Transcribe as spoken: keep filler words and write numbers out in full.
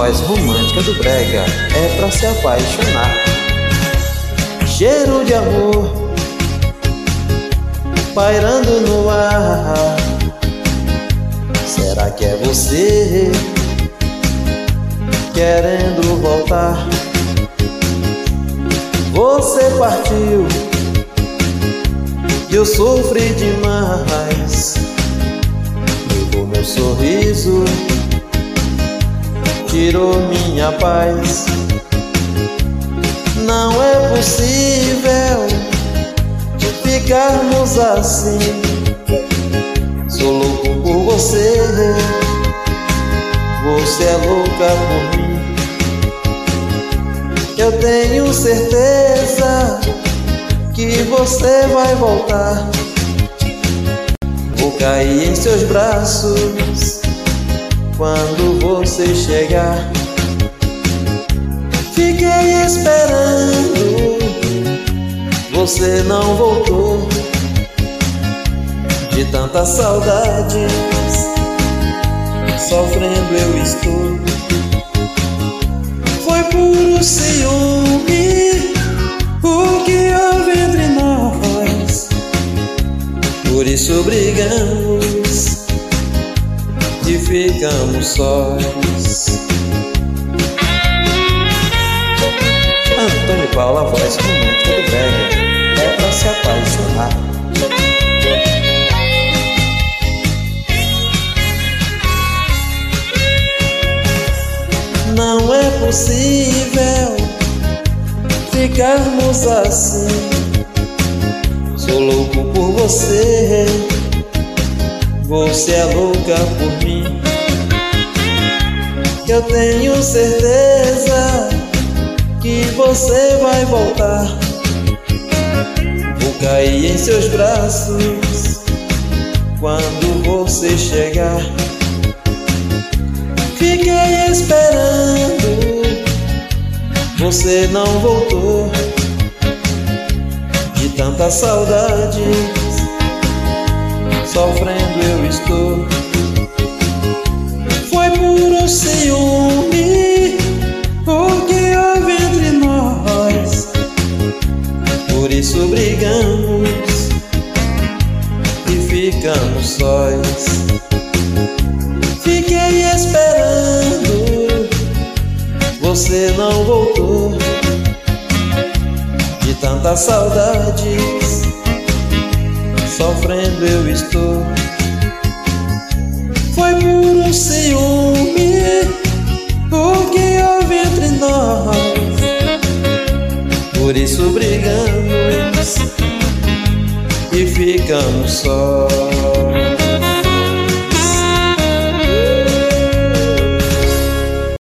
voz romântica do brega é pra se apaixonar. Cheiro de amor pairando no ar. Será que é você querendo voltar? Você partiu e eu sofri demais. Levou meu sorriso, tirou minha paz. Não é possível ficarmos assim. Sou louco por você, você é louca por mim. Eu tenho certeza que você vai voltar. Vou cair em seus braços quando você chegar. Fiquei esperando, você não voltou. De tanta saudade, sofrendo eu estou. Foi puro ciúme o que houve entre nós. Por isso brigamos e ficamos sós. Antônio Paula, a voz romântica do brega é pra se apaixonar. Não é possível ficarmos assim. Sou louco por você, você é louca por mim. Eu tenho certeza que você vai voltar. Vou cair em seus braços quando você chegar. Fiquei esperando, você não voltou. De tanta saudade, sofrendo eu estou. Foi puro ciúme o que houve entre nós. Por isso brigamos e ficamos sós. Fiquei esperando, você não voltou. De tanta saudade, sofrendo eu estou. Foi puro ciúme o que houve entre nós. Por isso brigamos e ficamos sós.